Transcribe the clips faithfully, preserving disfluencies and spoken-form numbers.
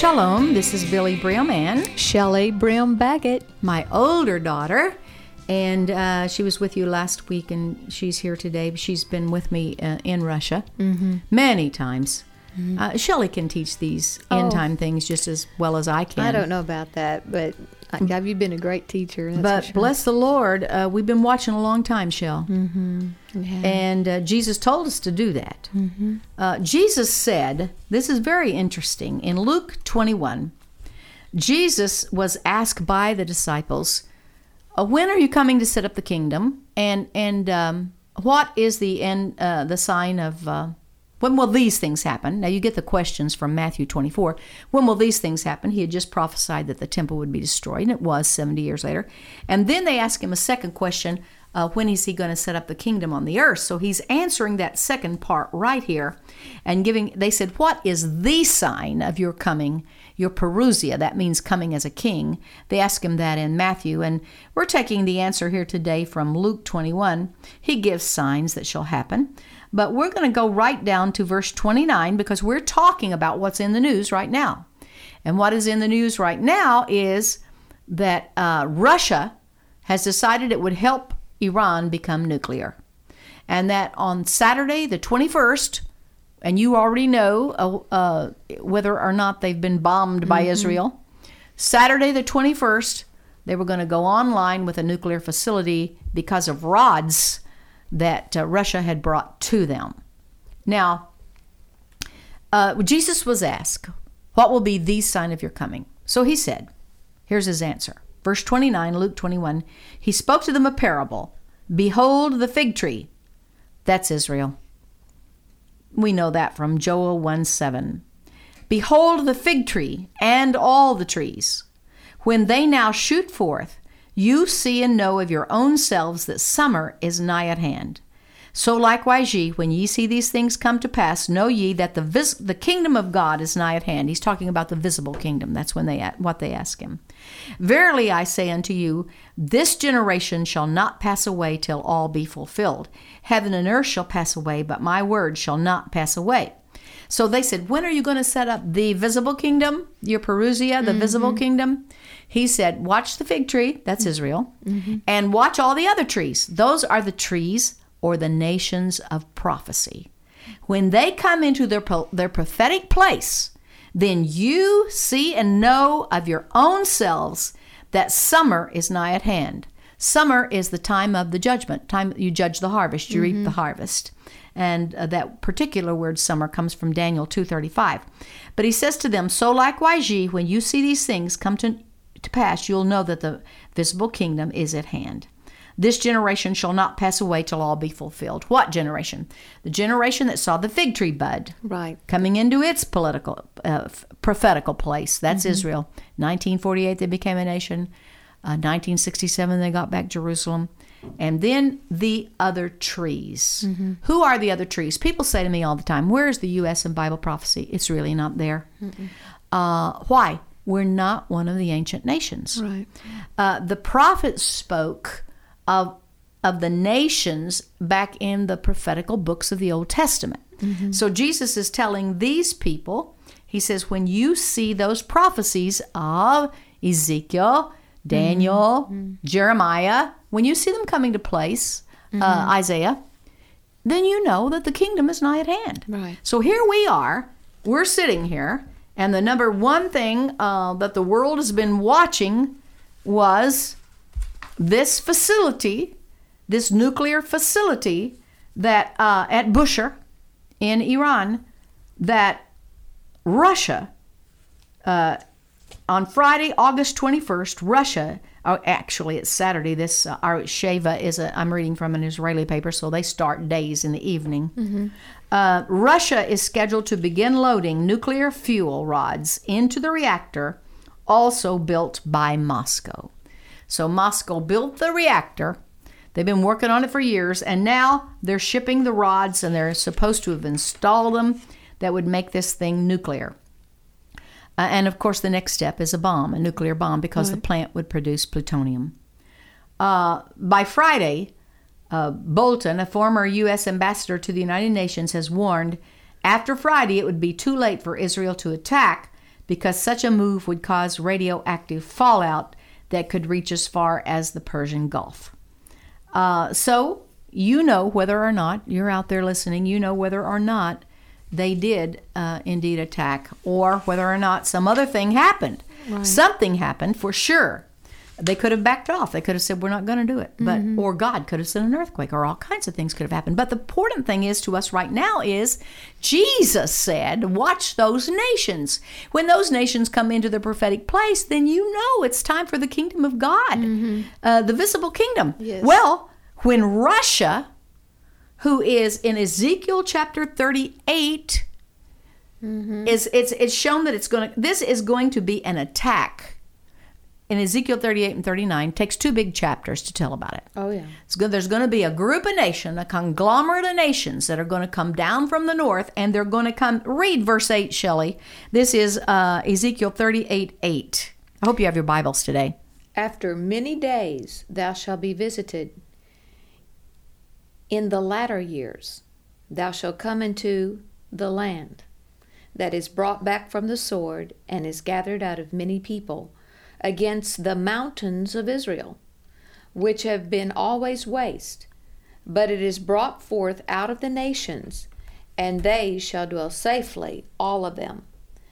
Shalom, this is Billy Brim and Shelley Brim Baggett, my older daughter, and uh, she was with you last week, and she's here today. She's been with me uh, in Russia mm-hmm. many times. Mm-hmm. Uh, Shelley can teach these Oh. end time things just as well as I can. I don't know about that, but I, you've been a great teacher. That's But for sure. bless the Lord, uh, we've been watching a long time, Shell. Mm-hmm. Yeah. And uh, Jesus told us to do that. Mm-hmm. Uh, Jesus said, this is very interesting, in Luke twenty-one, Jesus was asked by the disciples, uh, when are you coming to set up the kingdom? And and um, what is the end, uh, the sign of, uh, when will these things happen? Now you get the questions from Matthew twenty-four. When will these things happen? He had just prophesied that the temple would be destroyed, and it was seventy years later. And then they ask him a second question, Uh, when is he going to set up the kingdom on the earth? So he's answering that second part right here and giving, they said, what is the sign of your coming, your parousia? That means coming as a king. They ask him that in Matthew, and we're taking the answer here today from Luke twenty-one. He gives signs that shall happen, but we're going to go right down to verse twenty-nine because we're talking about what's in the news right now. And what is in the news right now is that uh, Russia has decided it would help Iran become nuclear. And that on Saturday, the twenty-first, and you already know uh, uh, whether or not they've been bombed by mm-hmm. Israel, Saturday the twenty-first, they were going to go online with a nuclear facility because of rods that uh, Russia had brought to them. Now, uh, Jesus was asked, what will be the sign of your coming? So he said, here's his answer. Verse twenty-nine, Luke twenty-one, he spoke to them a parable. Behold the fig tree. That's Israel. We know that from Joel one seven. Behold the fig tree and all the trees. When they now shoot forth, you see and know of your own selves that summer is nigh at hand. So likewise ye, when ye see these things come to pass, know ye that the vis- the kingdom of God is nigh at hand. He's talking about the visible kingdom. That's when they what they ask him. Verily I say unto you, this generation shall not pass away till all be fulfilled. Heaven and earth shall pass away, but my word shall not pass away. So they said, when are you going to set up the visible kingdom, your parousia, the mm-hmm. visible kingdom? He said, watch the fig tree, that's Israel, mm-hmm. and watch all the other trees. Those are the trees or the nations of prophecy. When they come into their their prophetic place, then you see and know of your own selves that summer is nigh at hand. Summer is the time of the judgment, time you judge the harvest, you mm-hmm. reap the harvest. And uh, that particular word summer comes from Daniel two thirty-five. But he says to them, so likewise ye, when you see these things come to, to pass, you'll know that the visible kingdom is at hand. This generation shall not pass away till all be fulfilled. What generation? The generation that saw the fig tree bud. Right. Coming into its political, uh, prophetical place. That's mm-hmm. Israel. nineteen forty-eight, they became a nation. Uh, nineteen sixty-seven, they got back Jerusalem. And then the other trees. Mm-hmm. Who are the other trees? People say to me all the time, where is the U S in Bible prophecy? It's really not there. Uh, why? We're not one of the ancient nations. Right. Uh, the prophets spoke of of the nations back in the prophetical books of the Old Testament. Mm-hmm. So Jesus is telling these people, he says, when you see those prophecies of Ezekiel, Daniel, mm-hmm. Jeremiah, when you see them coming to place, mm-hmm. uh, Isaiah, then you know that the kingdom is nigh at hand. Right. So here we are, we're sitting here, and the number one thing uh, that the world has been watching was this facility, this nuclear facility that uh, at Bushehr in Iran, that Russia, uh, on Friday, August twenty-first, Russia, oh, actually it's Saturday, this uh, our Sheva is, a, I'm reading from an Israeli paper, so they start days in the evening. Mm-hmm. Uh, Russia is scheduled to begin loading nuclear fuel rods into the reactor, also built by Moscow. So Moscow built the reactor. They've been working on it for years, and now they're shipping the rods, and they're supposed to have installed them that would make this thing nuclear. Uh, and, of course, the next step is a bomb, a nuclear bomb, because right. the plant would produce plutonium. Uh, by Friday, uh, Bolton, a former U S ambassador to the United Nations, has warned after Friday it would be too late for Israel to attack because such a move would cause radioactive fallout that could reach as far as the Persian Gulf. Uh, so you know whether or not, you're out there listening, you know whether or not they did uh, indeed attack, or whether or not some other thing happened. Right. Something happened for sure. They could have backed off. They could have said, we're not going to do it. But Mm-hmm. or God could have sent an earthquake, or all kinds of things could have happened. But the important thing is to us right now is Jesus said, watch those nations. When those nations come into the prophetic place, then you know it's time for the kingdom of God, Mm-hmm. uh, the visible kingdom. Yes. Well, when Russia, who is in Ezekiel chapter thirty-eight, Mm-hmm. is it's it's shown that it's going to this is going to be an attack. In Ezekiel thirty-eight and thirty-nine, takes two big chapters to tell about it. Oh, yeah. It's good. There's going to be a group of nations, a conglomerate of nations that are going to come down from the north, and they're going to come. Read verse eight, Shelley. This is uh, Ezekiel thirty-eight eight. I hope you have your Bibles today. After many days thou shalt be visited. In the latter years thou shalt come into the land that is brought back from the sword and is gathered out of many people, against the mountains of Israel, which have been always waste. But it is brought forth out of the nations, and they shall dwell safely, all of them.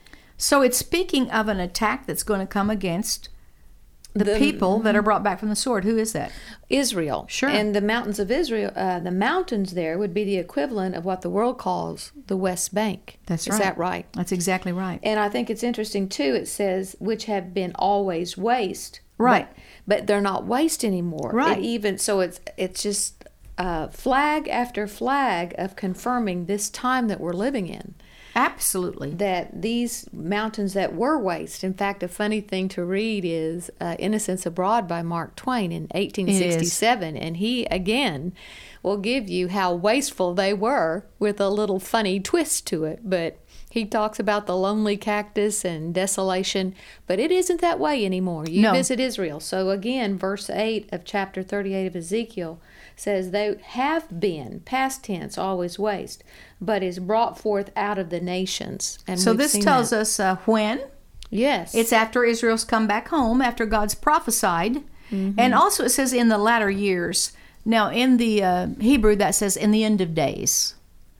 So it's speaking of an attack that's going to come against the, The- people that are brought back from the sword. Who is that? Israel. Sure. And the mountains of Israel, uh, the mountains there would be the equivalent of what the world calls the West Bank. That's Is right. that right? That's exactly right. And I think it's interesting too. It says which have been always waste, Right. But, but they're not waste anymore. Right. It even so, it's it's just uh, flag after flag of confirming this time that we're living in. Absolutely. That these mountains that were waste. In fact, a funny thing to read is uh, "Innocents Abroad" by Mark Twain in eighteen sixty-seven, and he again will give you how wasteful they were with a little funny twist to it. But he talks about the lonely cactus and desolation, but it isn't that way anymore. You No. visit Israel. So again, verse eight of chapter thirty-eight of Ezekiel says they have been, past tense, always waste, but is brought forth out of the nations. And So we've this seen tells that. us uh, when. Yes. It's after Israel's come back home, after God's prophesied. Mm-hmm. And also it says in the latter years. Now, in the uh, Hebrew, that says in the end of days.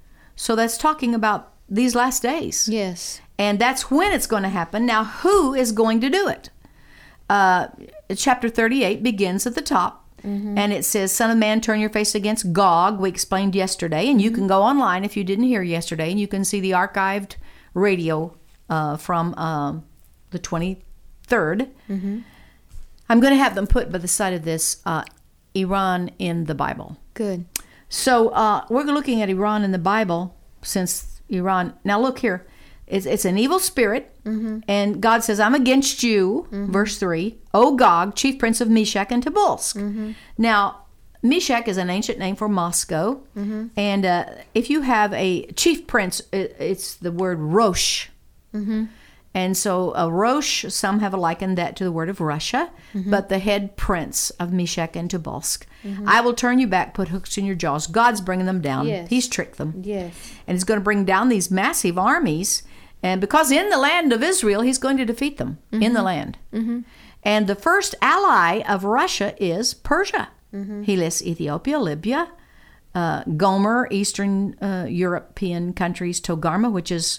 So that's talking about these last days. Yes. And that's when it's going to happen. Now, who is going to do it? Uh, chapter thirty-eight begins at the top. Mm-hmm. And it says, Son of man, turn your face against Gog. We explained yesterday. And you can go online if you didn't hear yesterday. And you can see the archived radio uh, from uh, the twenty-third. Mm-hmm. I'm going to have them put by the side of this, uh, Iran in the Bible. Good. So uh, we're looking at Iran in the Bible since Iran. Now look here. It's, it's an evil spirit. Mm-hmm. And God says, I'm against you, mm-hmm. verse three, O Gog, chief prince of Meshech and Tobolsk. Mm-hmm. Now, Meshech is an ancient name for Moscow. Mm-hmm. And uh, if you have a chief prince, it, it's the word Rosh. Mm-hmm. And so a Rosh, some have likened that to the word of Russia, mm-hmm. but the head prince of Meshech and Tobolsk. Mm-hmm. I will turn you back, put hooks in your jaws. God's bringing them down. Yes. He's tricked them. Yes. And he's going to bring down these massive armies. And because in the land of Israel, he's going to defeat them mm-hmm. in the land. Mm-hmm. And the first ally of Russia is Persia. Mm-hmm. He lists Ethiopia, Libya, uh, Gomer, Eastern uh, European countries, Togarmah, which is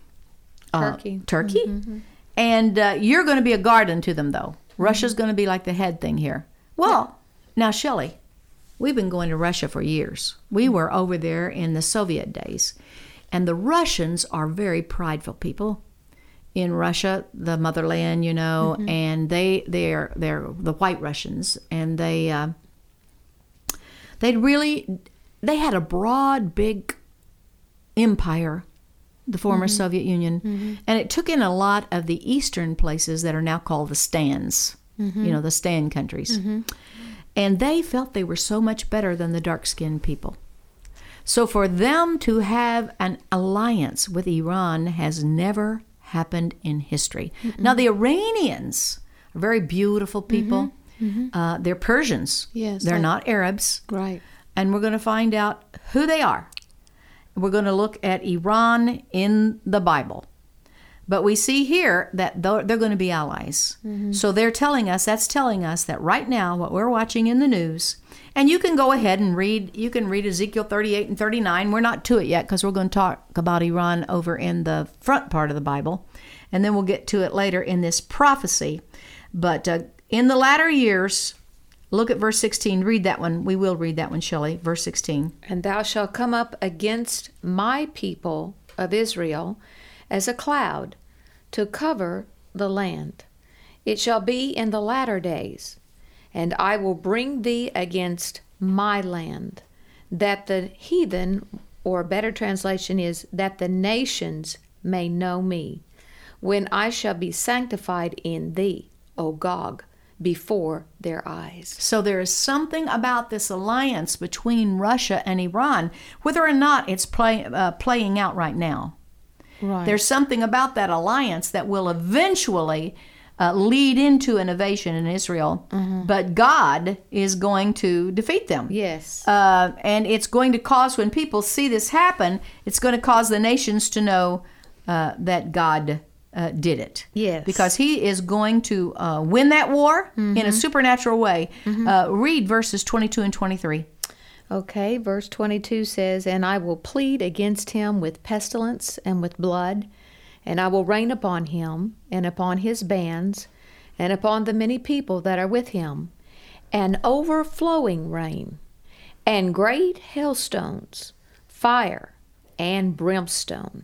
uh, Turkey. Turkey. Mm-hmm. And uh, you're going to be a garden to them, though. Mm-hmm. Russia's going to be like the head thing here. Well, yeah. Now, Shelley, we've been going to Russia for years. We were over there in the Soviet days. And the Russians are very prideful people. In Russia, the motherland, you know, mm-hmm. and they they're they're the White Russians, and they uh, they really they had a broad, big empire, the former mm-hmm. Soviet Union, mm-hmm. and it took in a lot of the eastern places that are now called the Stans, mm-hmm. you know, the Stan countries, mm-hmm. and they felt they were so much better than the dark-skinned people. So for them to have an alliance with Iran has never happened in history. Mm-hmm. Now, the Iranians are very beautiful people. Mm-hmm. Mm-hmm. Uh, they're Persians. Yes, they're I, not Arabs. Right. And we're going to find out who they are. We're going to look at Iran in the Bible. But we see here that they're they're going to be allies. Mm-hmm. So they're telling us, that's telling us that right now, what we're watching in the news, and you can go ahead and read, you can read Ezekiel thirty-eight and thirty-nine. We're not to it yet because we're going to talk about Iran over in the front part of the Bible. And then we'll get to it later in this prophecy. But uh, in the latter years, look at verse sixteen. Read that one. We will read that one, Shelley. Verse sixteen. And thou shalt come up against my people of Israel as a cloud to cover the land. It shall be in the latter days, and I will bring thee against my land, that the heathen, or a better translation is, that the nations may know me, when I shall be sanctified in thee, O Gog, before their eyes. So there is something about this alliance between Russia and Iran, whether or not it's play, uh, playing out right now. Right. There's something about that alliance that will eventually uh, lead into an invasion in Israel, mm-hmm. but God is going to defeat them. Yes. Uh, and it's going to cause, when people see this happen, it's going to cause the nations to know uh, that God uh, did it. Yes. Because he is going to uh, win that war mm-hmm. in a supernatural way. Mm-hmm. Uh, read verses twenty-two and twenty-three. Okay, verse twenty-two says, And I will plead against him with pestilence and with blood, and I will rain upon him, and upon his bands, and upon the many people that are with him, an overflowing rain, and great hailstones, fire, and brimstone.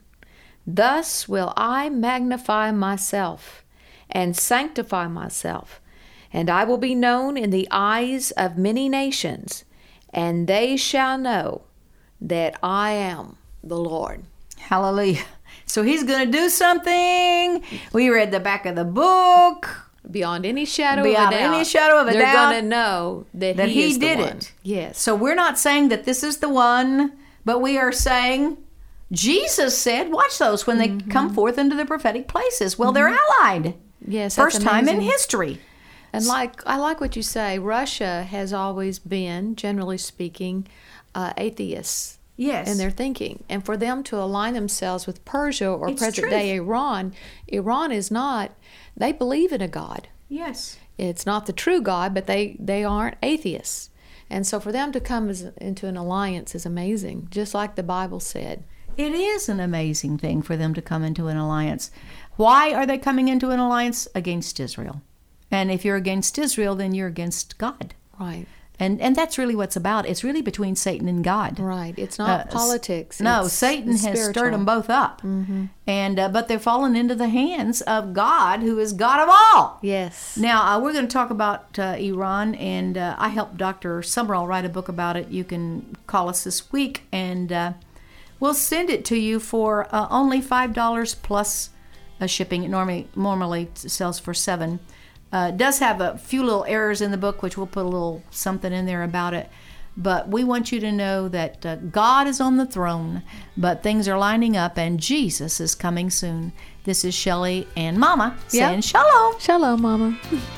Thus will I magnify myself, and sanctify myself, and I will be known in the eyes of many nations, and they shall know that I am the Lord. Hallelujah. So he's going to do something. We read the back of the book. Beyond any shadow Beyond of a doubt. any shadow of a they're doubt. They're going to know that, that he, he is did the one. it. Yes. So we're not saying that this is the one, but we are saying Jesus said, watch those when they mm-hmm. come forth into the prophetic places. Well, mm-hmm. they're allied. Yes, First that's time in amazing. history. And like I like what you say, Russia has always been, generally speaking, uh, atheists yes. in their thinking. And for them to align themselves with Persia or It's present-day truth. Iran, Iran is not, they believe in a God. Yes. It's not the true God, but they, they aren't atheists. And so for them to come as, into an alliance is amazing, just like the Bible said. It is an amazing thing for them to come into an alliance. Why are they coming into an alliance? Against Israel. And if you're against Israel, then you're against God. Right. And and that's really what's about. It's really between Satan and God. Right. It's not uh, politics. No, it's, Satan it's has spiritual. stirred them both up. Mm-hmm. And uh, but they've fallen into the hands of God, who is God of all. Yes. Now, uh, we're going to talk about uh, Iran, and uh, I helped Doctor Summerall write a book about it. You can call us this week, and uh, we'll send it to you for uh, only five dollars plus uh, shipping. It normally, normally sells for seven dollars. Uh, it does have a few little errors in the book, which we'll put a little something in there about it. But we want you to know that uh, God is on the throne, but things are lining up, and Jesus is coming soon. This is Shelley and Mama saying yep. shalom. Shalom, Mama.